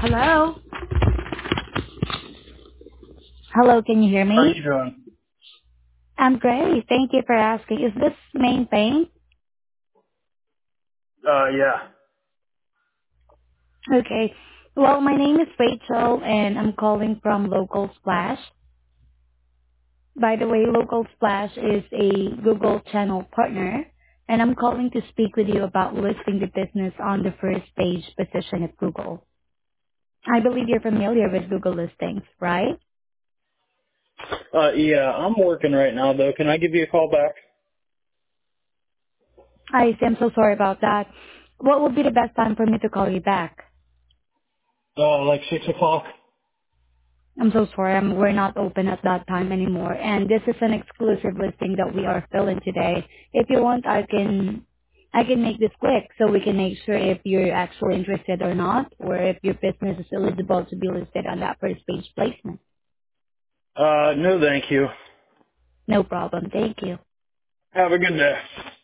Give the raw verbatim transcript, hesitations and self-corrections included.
Hello? Hello, can you hear How are me? you doing? I'm great. Thank you for asking. Is this main thing? Uh, yeah. Okay. Well, my name is Rachel and I'm calling from Local Splash. By the way, Local Splash is a Google channel partner and I'm calling to speak with you about listing the business on the first page position at Google. I believe you're familiar with Google listings, right? Uh, yeah, I'm working right now though. Can I give you a call back? I am so sorry about that. What would be the best time for me to call you back? Uh, like six o'clock? I'm so sorry, um, we're not open at that time anymore. And this is an exclusive listing that we are filling today. If you want, I can, I can make this quick so we can make sure if you're actually interested or not, or if your business is eligible to be listed on that first page placement. Uh, no thank you. No problem. Thank you. Have a good day.